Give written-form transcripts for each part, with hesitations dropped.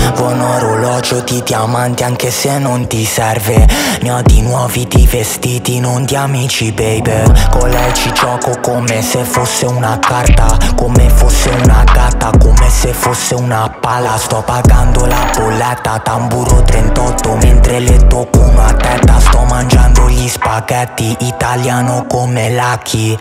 Buon orologio di diamanti anche se non ti serve. Ne ho di nuovi di vestiti, non di amici baby. Con lei ci gioco come se fosse una carta, come fosse una gatta, come se fosse una pala. Sto pagando la bolletta, tamburo 38 mentre le tocco uno a testa. Sto mangiando gli spaghetti, italiano come Lucky.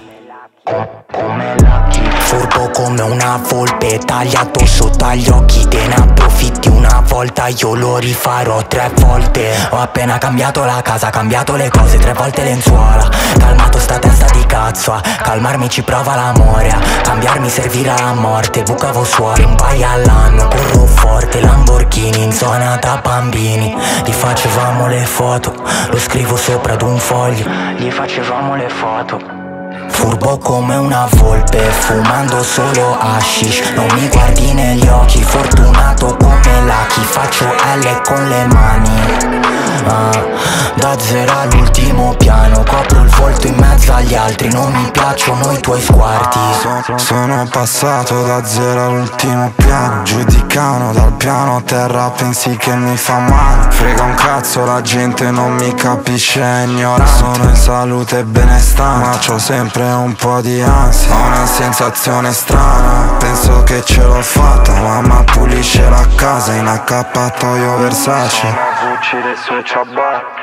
Furbo come una volpe, tagliato sotto agli occhi. Te ne approfitti una volta, io lo rifarò 3 volte. Ho appena cambiato la casa, cambiato le cose 3 volte lenzuola. Calmato sta testa di cazzo, a calmarmi ci prova l'amore. A cambiarmi servirà la morte, bucavo suori un paio all'anno. Corro forte, Lamborghini in zona da bambini. Gli facevamo le foto, lo scrivo sopra ad un foglio. Gli facevamo le foto. Furbo come una volpe, fumando solo hashish. Non mi guardi negli occhi, fortunato come Lucky. Faccio L con le mani, da 0 all'ultimo piano. Copro il volto in mezzo agli altri, non mi piacciono i tuoi sguardi. Sono passato da 0 all'ultimo piano. Giudicano dal piano a terra, pensi che mi fa male. Frega un cazzo, la gente non mi capisce, è ignorante. Sono in salute e benestante, ma c'ho sempre un po' di ansia. Ho una sensazione strana, penso che ce l'ho fatta. Mamma pulisce la casa in accappatoio Versace. Uccide i suoi ciabatte.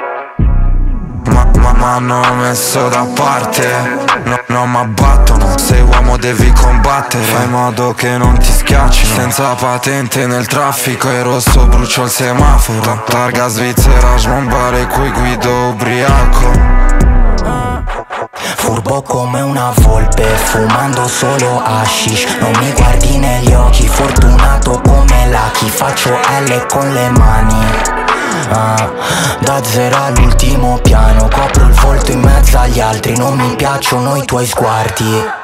Ma hanno messo da parte. No, ma battono. Sei uomo devi combattere. Fai in modo che non ti schiaccino. Senza patente nel traffico e rosso brucio il semaforo. Targa svizzera, smombare cui guido ubriaco. Furbo come una volpe, fumando solo hashish. Non mi guardi negli occhi, fortunato come Lucky. Faccio L con le mani, da 0 all'ultimo piano. Copro il volto in mezzo agli altri, non mi piacciono i tuoi sguardi.